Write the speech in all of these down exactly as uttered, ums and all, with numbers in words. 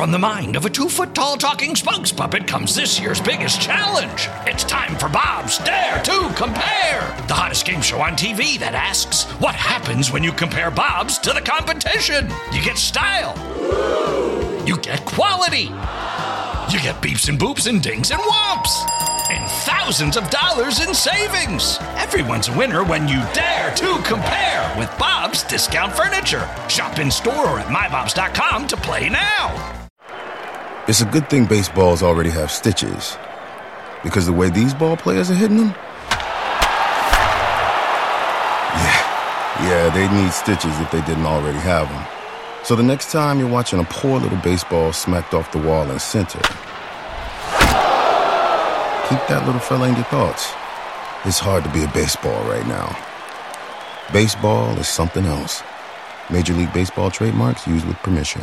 From the mind of a two-foot-tall talking spokes puppet comes this year's biggest challenge. It's time for Bob's Dare to Compare, the hottest game show on T V that asks, what happens when you compare Bob's to the competition? You get style. You get quality. You get beeps and boops and dings and whomps. And thousands of dollars in savings. Everyone's a winner when you dare to compare with Bob's Discount Furniture. Shop in store or at my bobs dot com to play now. It's a good thing baseballs already have stitches, because the way these ball players are hitting them, yeah, yeah, they need stitches if they didn't already have them. So the next time you're watching a poor little baseball smacked off the wall in center, keep that little fella in your thoughts. It's hard to be a baseball right now. Baseball is something else. Major League Baseball trademarks used with permission.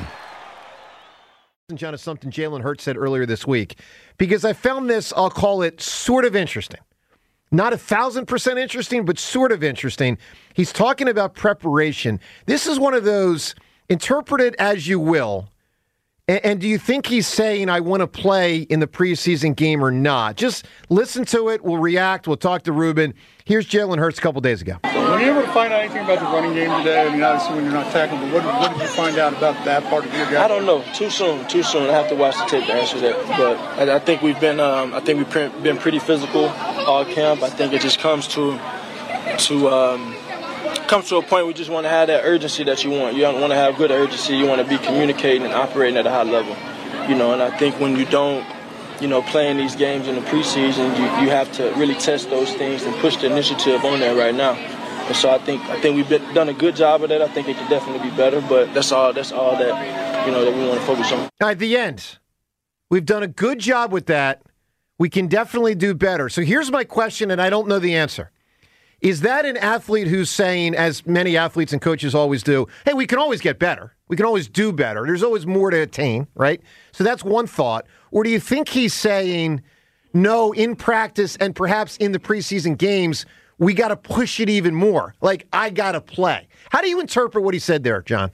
John, is something Jalen Hurts said earlier this week, because I found this, I'll call it sort of interesting. Not a thousand percent interesting, but sort of interesting. He's talking about preparation. This is one of those, interpret it as you will. And, and do you think he's saying, I want to play in the preseason game or not? Just listen to it. We'll react. We'll talk to Ruben. Here's Jalen Hurts a couple days ago. When you ever find out anything about the running game today, I mean, obviously when you're not tackling, but what, what did you find out about that part of your game? I don't know. Too soon. Too soon. I have to watch the tape to answer that. But I, I think we've been, um, I think we've pre- been pretty physical all camp. I think it just comes to, to, um, comes to a point where you just want to have that urgency that you want. You don't want to have good urgency. You want to be communicating and operating at a high level. You know, and I think when you don't, you know, playing these games in the preseason, you, you have to really test those things and push the initiative on there right now. And so I think I think we've been, done a good job of that. I think it can definitely be better, but that's all that's all that, you know, that we want to focus on. At the end, we've done a good job with that. We can definitely do better. So here's my question, and I don't know the answer. Is that an athlete who's saying, as many athletes and coaches always do, hey, we can always get better. We can always do better. There's always more to attain, right? So that's one thought. Or do you think he's saying, no, in practice and perhaps in the preseason games, we got to push it even more? Like, I got to play. How do you interpret what he said there, John?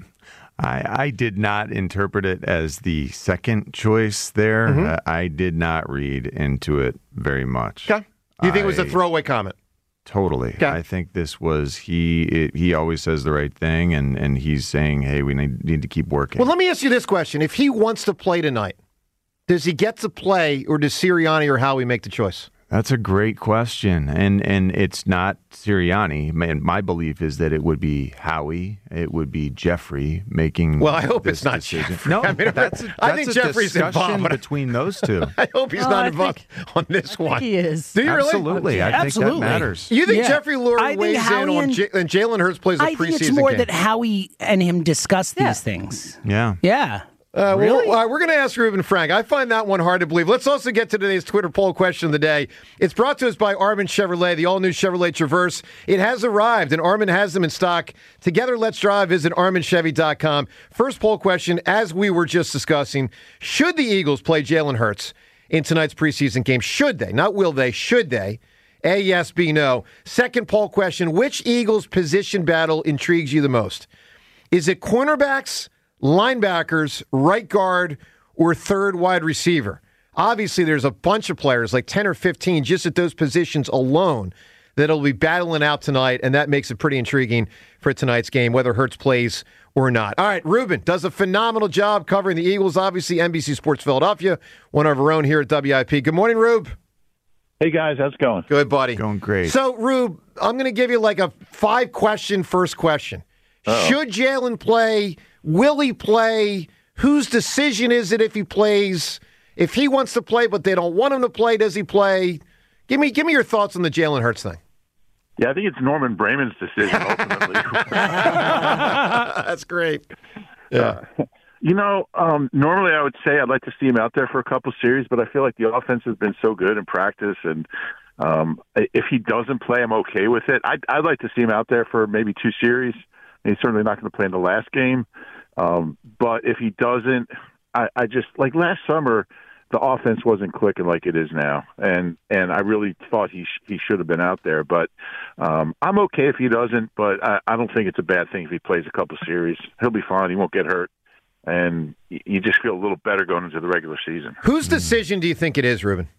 I, I did not interpret it as the second choice there. Mm-hmm. Uh, I did not read into it very much. Okay. Do you think I, it was a throwaway comment? Totally. Okay. I think this was, he it, he always says the right thing, and, and he's saying, hey, we need, need to keep working. Well, let me ask you this question. If he wants to play tonight, does he get to play, or does Sirianni or Howie make the choice? That's a great question, and and it's not Sirianni. Man, my belief is that it would be Howie, it would be Jeffrey making. Well, I hope it's not decision. Jeffrey. No, I, mean, that's, a, that's I think a Jeffrey's discussion involved between those two. I hope he's oh, not I involved think, on this I one. Think he is. Do you really? Absolutely, I think Absolutely. that matters. You think yeah. Jeffrey Lurie weighs in on J- and Jalen Hurts plays a I preseason think it's more game? that Howie and him discuss these yeah. things. Yeah. Yeah. Uh, really? Well, uh, we're going to ask Ruben Frank. I find that one hard to believe. Let's also get to today's Twitter poll question of the day. It's brought to us by Armin Chevrolet, the all-new Chevrolet Traverse. It has arrived, and Armin has them in stock. Together, let's drive. Visit armin chevy dot com. First poll question, as we were just discussing, should the Eagles play Jalen Hurts in tonight's preseason game? Should they? Not will they. Should they? A, yes, B, no. Second poll question, which Eagles position battle intrigues you the most? Is it cornerbacks, linebackers, right guard, or third wide receiver? Obviously, there's a bunch of players, like ten or fifteen, just at those positions alone, that'll be battling out tonight, and that makes it pretty intriguing for tonight's game, whether Hurts plays or not. All right, Ruben does a phenomenal job covering the Eagles, obviously N B C Sports Philadelphia, one of our own here at W I P. Good morning, Rube. Hey, guys. How's it going? Good, buddy. Going great. So, Rube, I'm going to give you like a five-question first question. Uh-oh. Should Jalen play? Will he play? Whose decision is it if he plays? If he wants to play, but they don't want him to play, does he play? Give me give me your thoughts on the Jalen Hurts thing. Yeah, I think it's Norman Brayman's decision, ultimately. That's great. Yeah. Uh, you know, um, normally I would say I'd like to see him out there for a couple series, but I feel like the offense has been so good in practice, and um, if he doesn't play, I'm okay with it. I'd, I'd like to see him out there for maybe two series. He's certainly not going to play in the last game. Um, but if he doesn't, I, I just, like last summer, the offense wasn't clicking like it is now. And, and I really thought he sh- he should have been out there. But um, I'm okay if he doesn't, but I, I don't think it's a bad thing if he plays a couple series. He'll be fine. He won't get hurt. and you just feel a little better going into the regular season. Whose decision do you think it is, Ruben?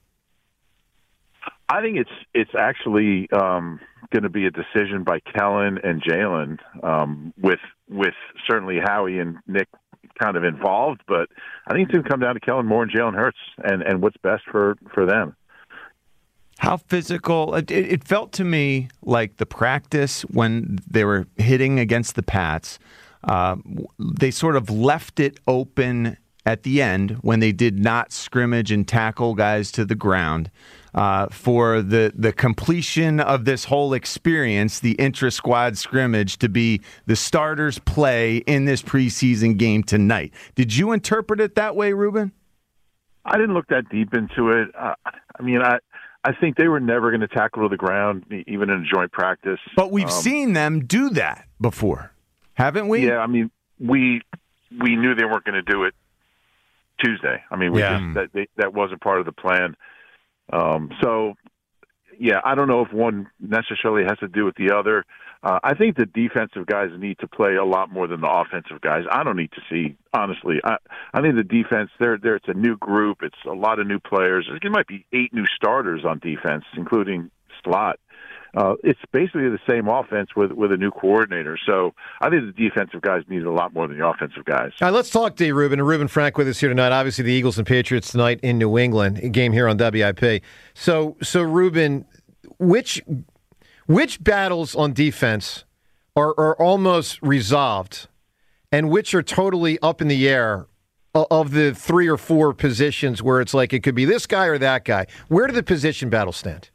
I think it's it's actually um, going to be a decision by Kellen and Jalen, um, with with certainly Howie and Nick kind of involved, but I think it's going to come down to Kellen Moore and Jalen Hurts and, and what's best for, for them. How physical? It, it felt to me like the practice when they were hitting against the Pats, uh, they sort of left it open at the end when they did not scrimmage and tackle guys to the ground. Uh, for the, the completion of this whole experience, the intra-squad scrimmage, to be the starters' play in this preseason game tonight. Did you interpret it that way, Ruben? I didn't look that deep into it. Uh, I mean, I I think they were never going to tackle to the ground, even in a joint practice. But we've um, seen them do that before, haven't we? Yeah, I mean, we we knew they weren't going to do it Tuesday. I mean, we Yeah. just, that they, that wasn't part of the plan. Um, so, yeah, I don't know if one necessarily has to do with the other. Uh, I think the defensive guys need to play a lot more than the offensive guys. I don't need to see, honestly. I, I think the defense, they're, they're, it's a new group. It's a lot of new players. There might be eight new starters on defense, including slot. Uh, it's basically the same offense with with a new coordinator. So I think the defensive guys need a lot more than the offensive guys. All right, let's talk to you, Ruben. And Ruben Frank with us here tonight. Obviously, the Eagles and Patriots tonight in New England, a game here on W I P. So, so Ruben, which which battles on defense are, are almost resolved, and which are totally up in the air of the three or four positions where it's like it could be this guy or that guy? Where do the position battles stand?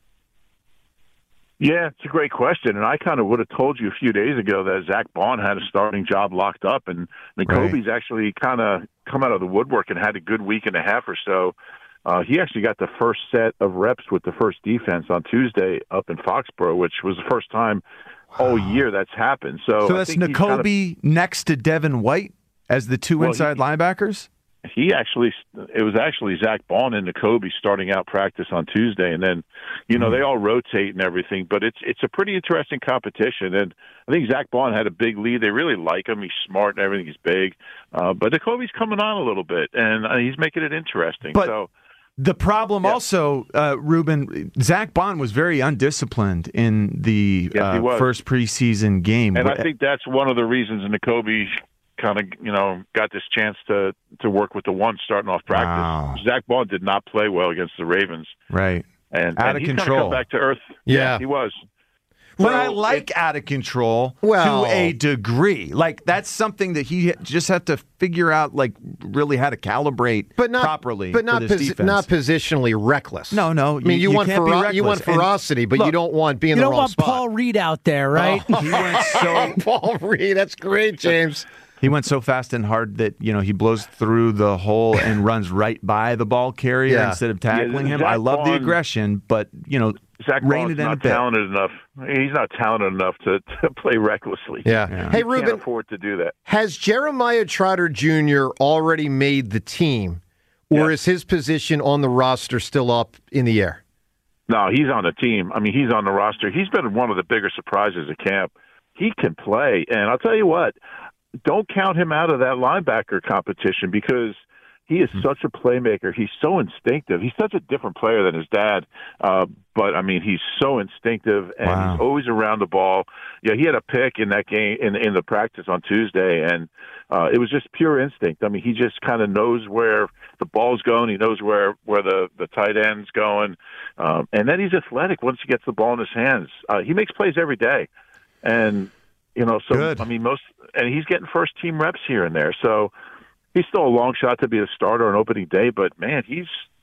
Yeah, it's a great question, and I kind of would have told you a few days ago that Zach Bond had a starting job locked up, and Nakobe's right. actually kind of come out of the woodwork and had a good week and a half or so. Uh, he actually got the first set of reps with the first defense on Tuesday up in Foxborough, which was the first time all year that's happened. So, so that's Nakobe kind of, next to Devin White as the two well, inside he, linebackers? He actually, it was actually Zach Bond and Nakobe starting out practice on Tuesday, and then, you know, mm-hmm. they all rotate and everything. But it's it's a pretty interesting competition, and I think Zach Bond had a big lead. They really like him. He's smart and everything. He's big, uh, but Nakobe's coming on a little bit, and uh, he's making it interesting. But so. The problem yeah. also, uh, Ruben, Zach Bond was very undisciplined in the yes, uh, first preseason game. And I think that's one of the reasons Nakobe kind of, you know, got this chance to, to work with the one starting off practice. Wow. Zach Bond did not play well against the Ravens. Right. And, out and of he's control. Come back to earth. Yeah. yeah he was. But so I like it, out of control well, to a degree. Like, that's something that he just had to figure out, like, really how to calibrate but not, properly but not for this posi- defense. not positionally reckless. No, no. I mean, you, you, want, can't fero- be reckless. you want ferocity, and but look, you don't want being in you the don't wrong want spot. Paul Reed out there, right? Oh, he went so Paul Reed, that's great, James. He went so fast and hard that, you know, he blows through the hole and runs right by the ball carrier yeah. instead of tackling yeah, him. Zach I love Bond, the aggression, but, you know, Zach rein Bond's it in not a bit. talented enough. He's not talented enough to, to play recklessly. Yeah. Yeah. Hey, He Ruben, can't afford to do that. has Jeremiah Trotter Junior already made the team, or Yeah. is his position on the roster still up in the air? No, he's on the team. I mean, he's on the roster. He's been one of the bigger surprises at camp. He can play, and I'll tell you what, don't count him out of that linebacker competition because he is mm-hmm. such a playmaker. He's so instinctive. He's such a different player than his dad, uh, but, I mean, he's so instinctive, and wow. he's always around the ball. Yeah, he had a pick in that game, in, in the practice on Tuesday, and uh, it was just pure instinct. I mean, he just kind of knows where the ball's going. He knows where, where the, the tight end's going, um, and then he's athletic once he gets the ball in his hands. Uh, he makes plays every day, and you know, so Good. I mean, most, and he's getting first team reps here and there. So he's still a long shot to be a starter on opening day. But man, he's.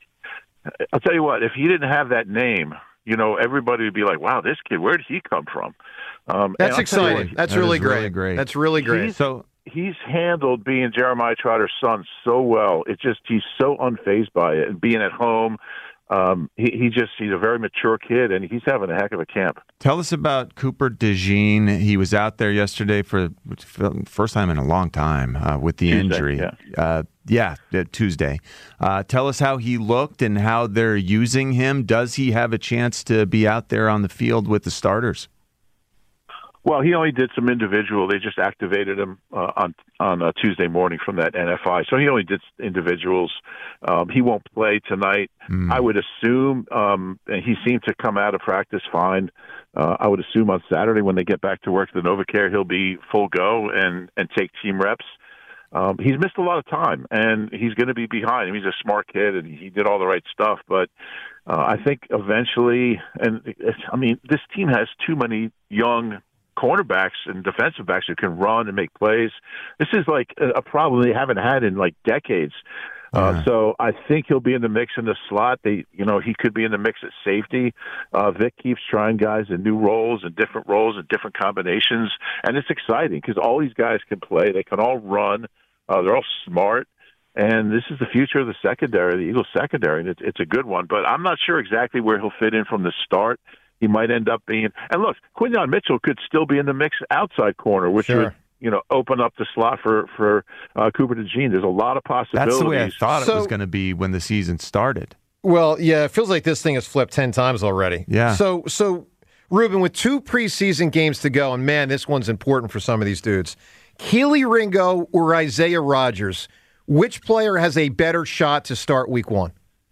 I'll tell you what, if he didn't have that name, you know, everybody would be like, "Wow, this kid, where did he come from?" Um, That's exciting. What, That's that really, great. really great. That's really great. He's, So he's handled being Jeremiah Trotter's son so well. It's just he's so unfazed by it, and being at home. Um, he, he just, he's a very mature kid, and he's having a heck of a camp. tell us about Cooper DeJean. He was out there yesterday for first time in a long time uh, with the Tuesday, injury. Yeah, uh, yeah Tuesday. Uh, tell us how he looked and how they're using him. Does he have a chance to be out there on the field with the starters? Well, he only did some individual. They just activated him uh, on on uh, Tuesday morning from that N F I. So he only did individuals. Um, he won't play tonight. Mm. I would assume, um, and he seemed to come out of practice fine. Uh, I would assume on Saturday when they get back to work at the NovaCare, he'll be full go and, and take team reps. Um, he's missed a lot of time, and he's going to be behind. I mean, he's a smart kid, and he did all the right stuff. But uh, I think eventually, and it's, I mean, this team has too many young cornerbacks and defensive backs who can run and make plays. This is like a problem they haven't had in like decades. Uh, yeah. So I think he'll be in the mix in the slot. They, you know, he could be in the mix at safety. Uh, Vic keeps trying guys in new roles and different roles and different combinations, and it's exciting because all these guys can play. They can all run. Uh, they're all smart, and this is the future of the secondary, the Eagles secondary, and it's, it's a good one. But I'm not sure exactly where he'll fit in from the start. He might end up being, and look, Quinyon Mitchell could still be in the mix outside corner, which sure. would, you know, open up the slot for for uh, Cooper DeJean. There's a lot of possibilities. That's the way I thought so, it was going to be when the season started. Well, yeah, it feels like this thing has flipped ten times already. Yeah. So, so Ruben, with two preseason games to go, and man, this one's important for some of these dudes. Kelee Ringo or Isaiah Rodgers, which player has a better shot to start Week One?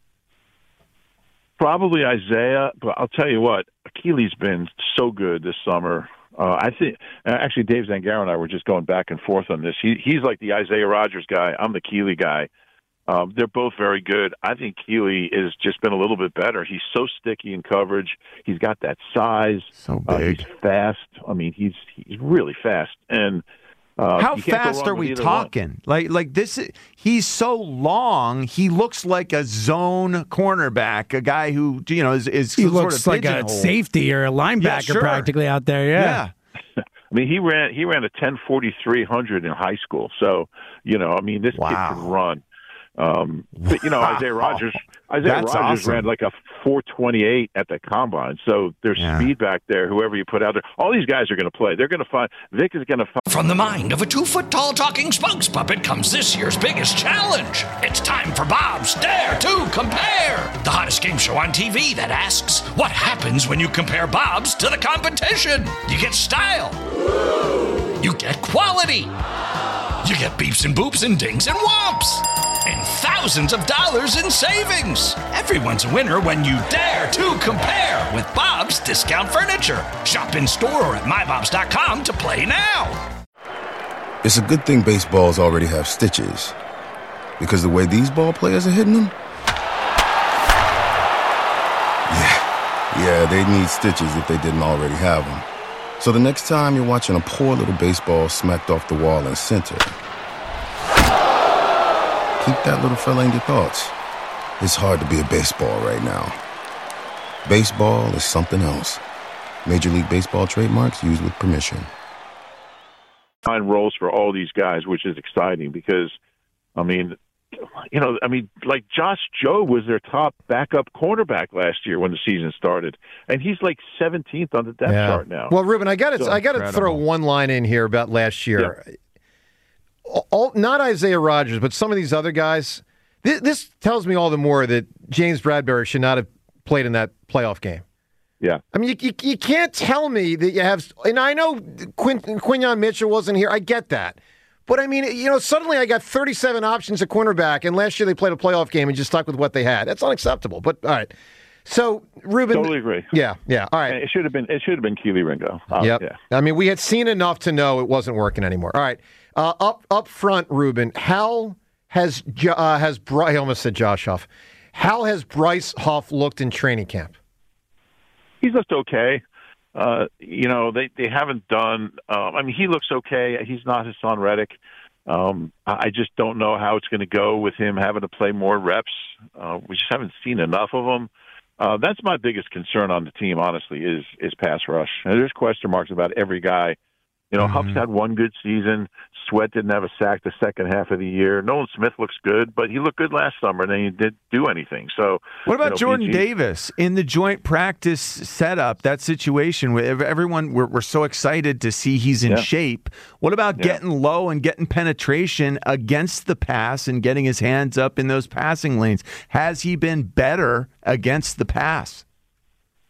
Probably Isaiah, but I'll tell you what, Keely's been so good this summer. Uh, I think actually Dave Zangaro and I were just going back and forth on this. He, he's like the Isaiah Rodgers guy. I'm the Kelee guy. Um, they're both very good. I think Kelee has just been a little bit better. He's so sticky in coverage. He's got that size. So big. Uh, he's fast. I mean, he's he's really fast. And Uh, How fast are we talking? One. Like, like this? He's so long. He looks like a zone cornerback, a guy who you know is is he sort looks of like a safety or a linebacker yeah, sure. practically out there. Yeah. yeah. I mean, he ran he ran a ten forty-three hundred in high school. So you know, I mean, this wow. kid can run. Um, but you know, wow. Isaiah Rodgers, Isaiah That's Rodgers awesome. ran like a four twenty-eight at the combine. So there's yeah. speed back there. Whoever you put out there, all these guys are going to play. They're going to find Vic is going to find. From the mind of a two-foot-tall talking spokes puppet comes this year's biggest challenge. It's time for Bob's Dare to Compare, the hottest game show on T V that asks, what happens when you compare Bob's to the competition? You get style. You get quality. You get beeps and boops and dings and whomps. And thousands of dollars in savings. Everyone's a winner when you dare to compare with Bob's Discount Furniture. Shop in store or at my bobs dot com to play now. It's a good thing baseballs already have stitches. Because the way these ball players are hitting them? Yeah, yeah, they need stitches if they didn't already have them. So the next time you're watching a poor little baseball smacked off the wall in center, keep that little fella in your thoughts. It's hard to be a baseball right now. Baseball is something else. Major League Baseball trademarks used with permission. Find roles for all these guys, which is exciting because, I mean, you know, I mean, like Josh Jobe was their top backup cornerback last year when the season started, and he's like seventeenth on the depth yeah. chart now. Well, Ruben, I got to so I got to throw one line in here about last year. Yeah. All, not Isaiah Rodgers, but some of these other guys. This, this tells me all the more that James Bradbury should not have played in that playoff game. Yeah. I mean, you, you, you can't tell me that you have, and I know Quin, Quinyon Mitchell wasn't here. I get that. But, I mean, you know, suddenly I got thirty-seven options at cornerback, and last year they played a playoff game and just stuck with what they had. That's unacceptable. But, all right. So, Ruben. Totally agree. Yeah, yeah. All right. It should have been, it should have been Kelee Ringo. Um, yep. Yeah. I mean, we had seen enough to know it wasn't working anymore. All right. Uh, up up front, Ruben, how has, uh, has Bryce, I almost said Josh Huff. How has Bryce Huff looked in training camp? He's looked okay. Uh, you know, they, they haven't done um, – I mean, he looks okay. He's not Hassan Reddick. Um, I just don't know how it's going to go with him having to play more reps. Uh, we just haven't seen enough of him. Uh, that's my biggest concern on the team, honestly, is is pass rush. And there's question marks about every guy. You know, mm-hmm. Huff's had one good season. Sweat didn't have a sack the second half of the year. Nolan Smith looks good, but he looked good last summer, and then he didn't do anything. So, what about you know, Jordan P G Davis in the joint practice setup? That situation where everyone we're, we're so excited to see he's in yeah. shape. What about yeah. getting low and getting penetration against the pass and getting his hands up in those passing lanes? Has he been better against the pass?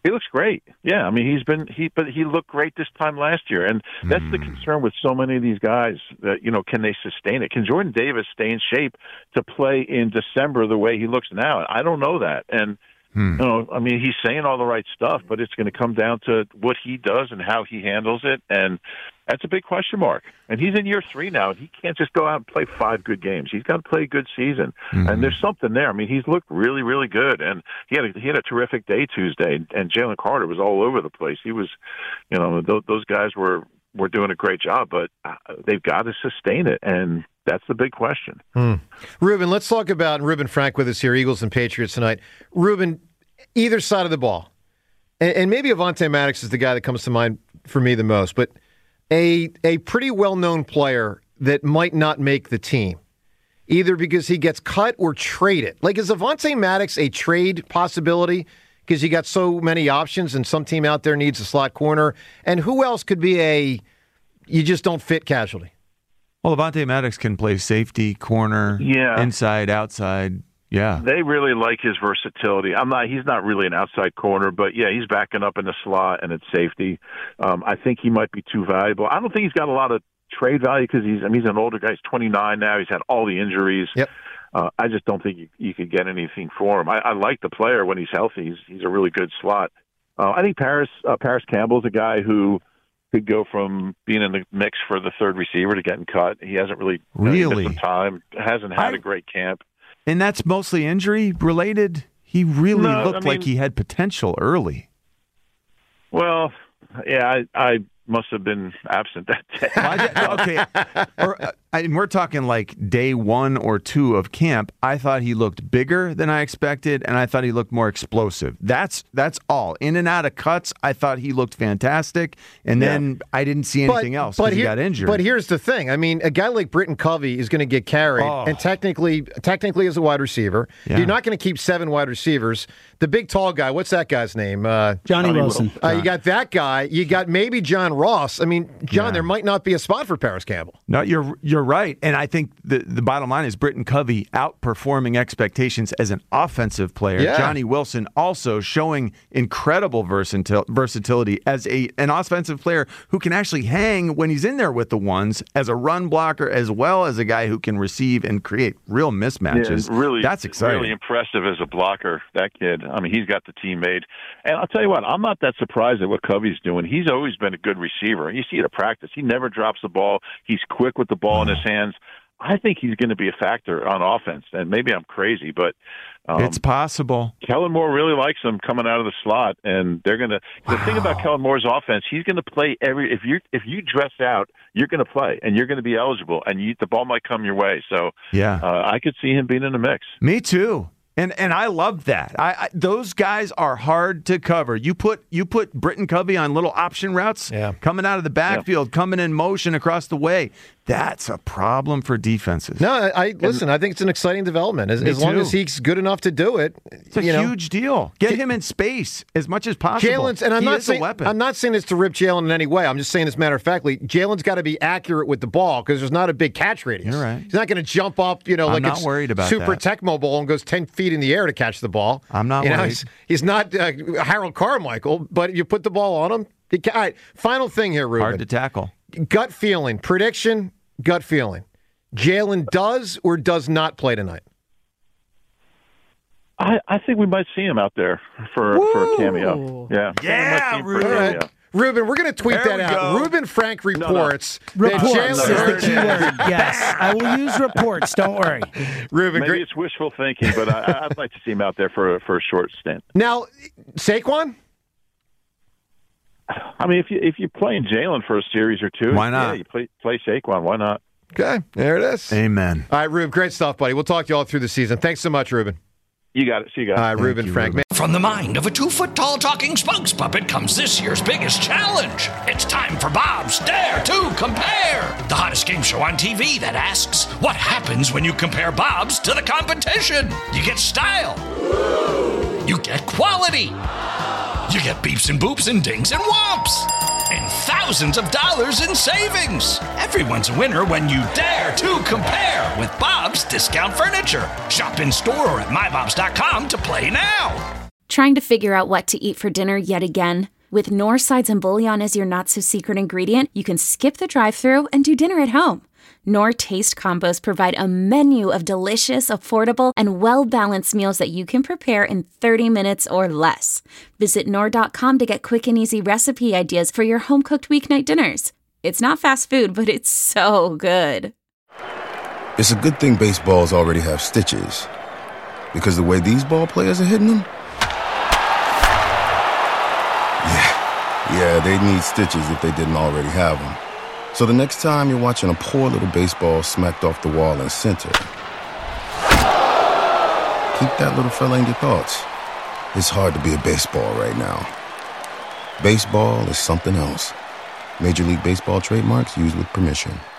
He looks great. Yeah, I mean, he's been he, but he looked great this time last year, and that's mm. the concern with so many of these guys. That you know, can they sustain it? Can Jordan Davis stay in shape to play in December the way he looks now? I don't know that, and mm. you know, I mean, he's saying all the right stuff, but it's going to come down to what he does and how he handles it, and that's a big question mark. And he's in year three now, and he can't just go out and play five good games. He's got to play a good season, mm-hmm. and there's something there. I mean, he's looked really, really good, and he had a, he had a terrific day Tuesday. And Jalen Carter was all over the place. He was, you know, th- those guys were were doing a great job, but uh, they've got to sustain it, and that's the big question. Hmm. Ruben, let's talk about Ruben Frank with us here, Eagles and Patriots tonight. Ruben, either side of the ball, and, and maybe Avonte Maddox is the guy that comes to mind for me the most, but A a pretty well-known player that might not make the team, either because he gets cut or traded. Like, is Avonte Maddox a trade possibility because you got so many options and some team out there needs a slot corner? And who else could be a you just don't fit casualty? Well, Avonte Maddox can play safety, corner, yeah. inside, outside. Yeah, they really like his versatility. I'm not. He's not really an outside corner, but yeah, he's backing up in the slot and at safety. Um, I think he might be too valuable. I don't think he's got a lot of trade value because he's. I mean, he's an older guy. He's twenty-nine now. He's had all the injuries. Yep. Uh, I just don't think you, you could get anything for him. I, I like the player when he's healthy. He's he's a really good slot. Uh, I think Paris uh, Paris Campbell's a guy who could go from being in the mix for the third receiver to getting cut. He hasn't really really missed some time. Hasn't had I... a great camp. And that's mostly injury related. He really no, looked I mean, like he had potential early. Well, yeah, I, I must have been absent that day. Well, okay, or, uh, and we're talking like day one or two of camp. I thought he looked bigger than I expected, and I thought he looked more explosive. That's that's all. In and out of cuts, I thought he looked fantastic, and yeah. then I didn't see anything but, else because he here, got injured. But here's the thing. I mean, a guy like Britton Covey is going to get carried, oh. and technically, technically as a wide receiver. Yeah. You're not going to keep seven wide receivers. The big tall guy, what's that guy's name? Uh, Johnny, Johnny Wilson. Uh, you got that guy. You got maybe John Ross. I mean, John, yeah. there might not be a spot for Paris Campbell. No, you're you're right. And I think the, the bottom line is Britton Covey outperforming expectations as an offensive player. Yeah. Johnny Wilson also showing incredible versatil- versatility as a an offensive player who can actually hang when he's in there with the ones as a run blocker as well as a guy who can receive and create real mismatches. Yeah, really, That's exciting. Really impressive as a blocker, that kid. I mean, he's got the team made. And I'll tell you what, I'm not that surprised at what Covey's doing. He's always been a good receiver. You see it at practice. He never drops the ball. He's quick with the ball in his hands. I think he's going to be a factor on offense. And maybe I'm crazy, but um, it's possible. Kellen Moore really likes him coming out of the slot, and they're going to. Wow. The thing about Kellen Moore's offense, he's going to play every. If you if you dress out, you're going to play, and you're going to be eligible, and you, the ball might come your way. So yeah, uh, I could see him being in the mix. Me too. And and I love that. I, I those guys are hard to cover. You put you put Britton Covey on little option routes, yeah. coming out of the backfield, yeah. coming in motion across the way. That's a problem for defenses. No, I, I listen. I think it's an exciting development. As, as long as he's good enough to do it, it's a you huge know. deal. Get him in space as much as possible. Jalen's, and I'm he not is saying a weapon. I'm not saying this to rip Jalen in any way. I'm just saying, as a matter of factly, Jalen's got to be accurate with the ball because there's not a big catch radius. You're right. He's not going to jump up, you know, I'm like not it's worried about Super that. Tecmo Bowl and goes ten feet in the air to catch the ball. I'm not you know, worried. He's, he's not uh, Harold Carmichael, but you put the ball on him. He can, all right, final thing here, Ruben. Hard to tackle. Gut feeling, prediction. Gut feeling. Jalen does or does not play tonight? I, I think we might see him out there for, for a cameo. Yeah. Yeah, Ruben. Right. Ruben, we're going to tweet there that out. Go. Ruben Frank reports. No, no. Reports that is Jalen the key word. Yes. I will use reports. Don't worry. Ruben, Maybe great. it's wishful thinking, but I, I'd like to see him out there for, for a short stint. Now, Saquon? I mean, if you if you play in Jalen for a series or two, why not? Yeah, you play play Saquon. Why not? Okay, there it is. Amen. All right, Ruben, great stuff, buddy. We'll talk to you all through the season. Thanks so much, Ruben. You got it. See you guys. All right, Ruben you, Frank. Ruben. From the mind of a two-foot-tall talking spokes puppet comes this year's biggest challenge. It's time for Bob's Dare to Compare, the hottest game show on T V that asks, what happens when you compare Bob's to the competition? You get style. You get quality. You get beeps and boops and dings and whomps. And thousands of dollars in savings. Everyone's a winner when you dare to compare with Bob's Discount Furniture. Shop in store or at my bobs dot com to play now. Trying to figure out what to eat for dinner yet again? With Knorr sides and bouillon as your not-so-secret ingredient, you can skip the drive-thru and do dinner at home. Knorr Taste Combos provide a menu of delicious, affordable, and well-balanced meals that you can prepare in thirty minutes or less. Visit Knorr dot com to get quick and easy recipe ideas for your home-cooked weeknight dinners. It's not fast food, but it's so good. It's a good thing baseballs already have stitches, because the way these ball players are hitting them, yeah, yeah, they'd need stitches if they didn't already have them. So the next time you're watching a poor little baseball smacked off the wall in center, keep that little fella in your thoughts. It's hard to be a baseball right now. Baseball is something else. Major League Baseball trademarks used with permission.